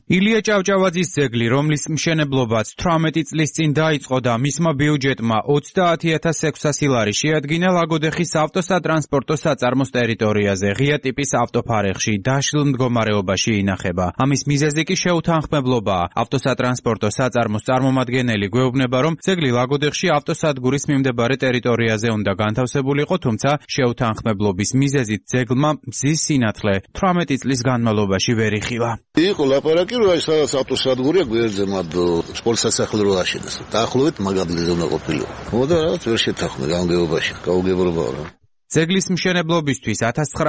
ილია ჭავჭავაძის ძეგლი, რომლის მშენებლობაც 18 წლის წინ დაიწყო და მისმა ბიუჯეტმა 30,600 ლარი შეადგინა ლაგოდეხის ავტოსატრანსპორტო საწარმოს ტერიტორიაზე, ღია ტიპის ავტოფარეხში, დაშლილ მდგომარეობაში ინახება. ამის მიზეზი კი შეუთანხმებლობაა. ავტოსატრანსპორტო საწარმოს წარმომადგენელი გვეუბნება, რომ ძეგლი ლაგოდეხში ავტოსადგურის მიმდებარე ტერიტორიაზე უნდა განთავსებულიყო, თუმცა შეუთანხმებლობის მიზეზით ძეგლმა მზის სინათლე 18 წლის განმავლობაში ვერ იხილა. იყო ლაპარაკი აი სადაც ავტოსადგურია გვერდზე მათ სპორტ სასახლე რო აშენეს. დაახლოებით მაგადლეზე უნდა ყოფილიყო. მოდა რაღაც ვერ შეთანხმდა გამგეობაში, გაუგებრობაა რა. ძეგლის მშენებლობისთვის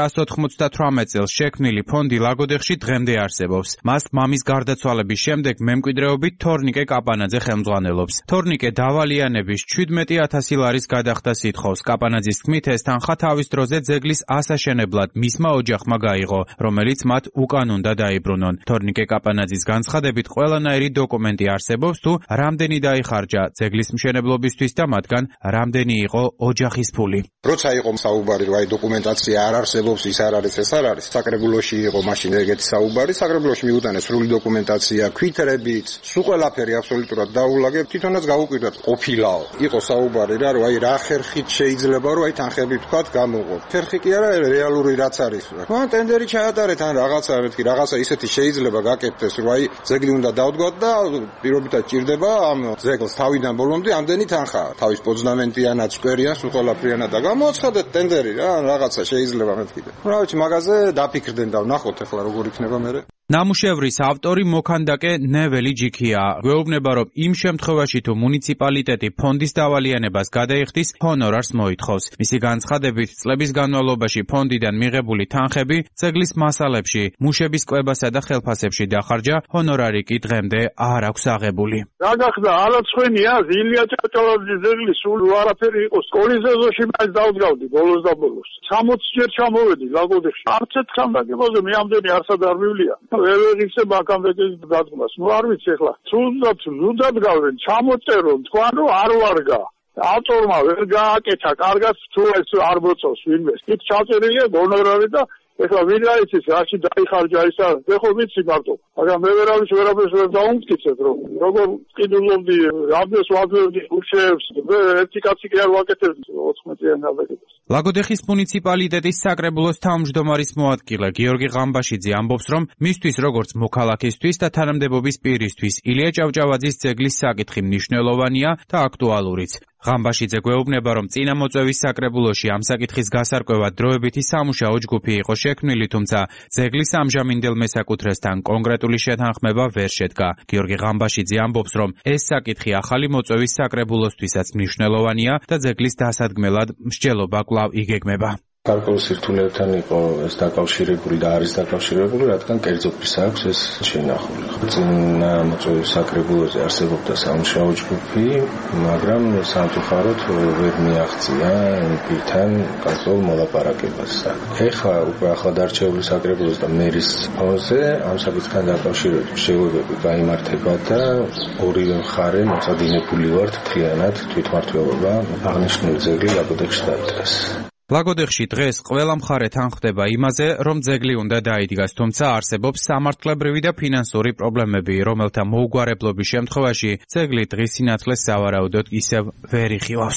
1998 წელს შექმნილი ფონდი ლაგოდეხში დღემდე არსებობს. მას მამის გარდაცვალების შემდეგ მემკვიდრეობით თორნიკე კაპანაძე ხელმძღვანელობს. თორნიკე დავალიანების 17,000 ლარის გადახდა სითხოვს. კაპანაძის თქმით, ეს თანხა თავის დროზე ძეგლის ასაშენებლად მისმა ოჯახმა გაიღო, რომელიც მათ უკან უნდა დაიბრუნონ. თორნიკე კაპანაძის განცხადებით, ყველანაირი დოკუმენტი არსებობს, თუ რამდენი დაიხარჯა ძეგლის მშენებლობისთვის და მათგან რამდენი იყო ოჯახის ფული. როცა იყო საუბარი, აი დოკუმენტაცია არ არსებობს, ის არ არის, ეს არ არის. საკრებულოში იყო მაშინ ეგეთი საუბარი, საკრებულოში მიუტანეს სრული დოკუმენტაცია, ქვითრებით, სულ ყველაფერი აბსოლუტურად დაულაგებ, თვითონაც გავუკვირდათ ყოფილაო. იყო საუბარი რა, რომ აი რა ხერხით შეიძლება რომ აი თანხები თქვათ გამოღოთ. ხერხი კი არა, რეალური რაც არის. მან ტენდერი ჩაატარეთ, ან რაღაცა მეთქი, რაღაცა ისეთი შეიძლება გაკეთდეს, რომ აი ძეგლი უნდა დავდგოთ და პირობითად ჭირდება ამ ძეგლს თავიდან ბოლომდე ამდენი თანხა. თავის პოზნამენტიანად, სკვერიან, სულ ყველაფრიანად და გამოაცხადეთ ტენდერი რა, რაღაცა შეიძლება მეთქი. რა ვიცი, მაგაზე დაფიქრდნენ და ვნახოთ ახლა როგორ იქნება მერე. ნამუშევრის ავტორი მოქანდაკე ნეველი ჯიქია. გვეუბნება, რომ იმ შემთხვევაში თუ მუნიციპალიტეტი ფონდის დავალიანებას გადაიხდის, ჰონორარს მოითხოვს. მისი განცხადებით, წლების განმავლობაში ფონდიდან მიღებული თანხები ძეგლის მასალებში, მუშების კვებასა და ხელფასებში დახარჯა, ჰონორარი კი დღემდე არ აქვს აღებული. რა გახდა, არაცხვენია, ილია ჭავჭავაძის ძეგლი სულ არაფერი იყო. სკოლის ეზოში მაინც დავდგავდი ბოლოს და ბოლოს. 60 ჯერ ჩამოვედი ლაგოდეხში. არც ერთხელ დაგებაზე მე ამდენი არსად არ მივლია. ვერ ვიღებ აქამდე დადგმას. ნუ არ ვიცი ახლა. თუნდაც გავენ, ჩამოწერონ, თქვან რომ არ ვარგა. ავტორმა ვერ გააკეთა, კარგად თუ ეს არ მოწოს ვინმეს. იქ ჩაწერილია გონორარი და ეხლა ვინ არის რაში დაიხარჯა ისა, ხო ვიცი მარტო. მაგრამ მე ვერაფერს ვერ დაუმტკიცებ, რომ როგორ ყიდულობდი, რამდენს ვაძლევდი უშეებს, ერთი კაცი კი არ ვაკეთებდი 14-იან გადაგებას. ლაგოდეხის მუნიციპალიტეტის საკრებულოს თავმჯდომარის მოადგილე გიორგი ღამბაშიძე ამბობს, რომ მისთვის როგორც მოქალაქისთვის და თანამდებობის პირისთვის ილია ჭავჭავაძის ძეგლის საკითხი მნიშვნელოვანია და აქტუალურიც. ღამბაშიძე გვეუბნება, რომ წინა მოწვევის საკრებულოში ამ საკითხის გასარკვევად დროებითი სამუშაო ჯგუფი იყო შექმნილი, თუმცა ძეგლის ამჟამინდელ მესაკუთრესთან კონკრეტული შეთანხმება ვერ შედგა. გიორგი ღამბაშიძე ამბობს, რომ ეს საკითხი ახალი მოწვევის საკრებულოსთვისაც მნიშვნელოვანია და ძეგლის დასადგმელად მსჯელობა კვლავ იგეგმება. გარკვეულ სირთულეებთან იყო ეს დაკავშირებული და არის დაკავშირებული, რადგან კერძო პირს აქვს ეს შენახული. წინა მოწვევის საკრებულოზე არსებობდა სამუშაო ჯგუფი, მაგრამ სამწუხაროდ ვერ მიაღწია პირთან გარკვეულ მოლაპარაკებას. ეხლა უკვე ახლადარჩეული საკრებულოს და მერის ფონზე ამ საკითხთან დაკავშირებით მსჯელობები გაიმართება და ორივე მხარე მოწადინებული ვართ მთლიანად თვითმმართველობა აღნიშნული ძეგლი ლაგოდეხში დაიდგას. ლაგოდეხში დღეს ყველა მხარე თანხმდება იმაზე, რომ ძეგლი უნდა დაიდგას, თუმცა არსებობს სამართლებრივი და ფინანსური პრობლემები, რომელთა მოუგვარებლობის შემთხვევაში ძეგლი დღის სინათლეს სავარაუდოდ ისევ ვერ იხილავს.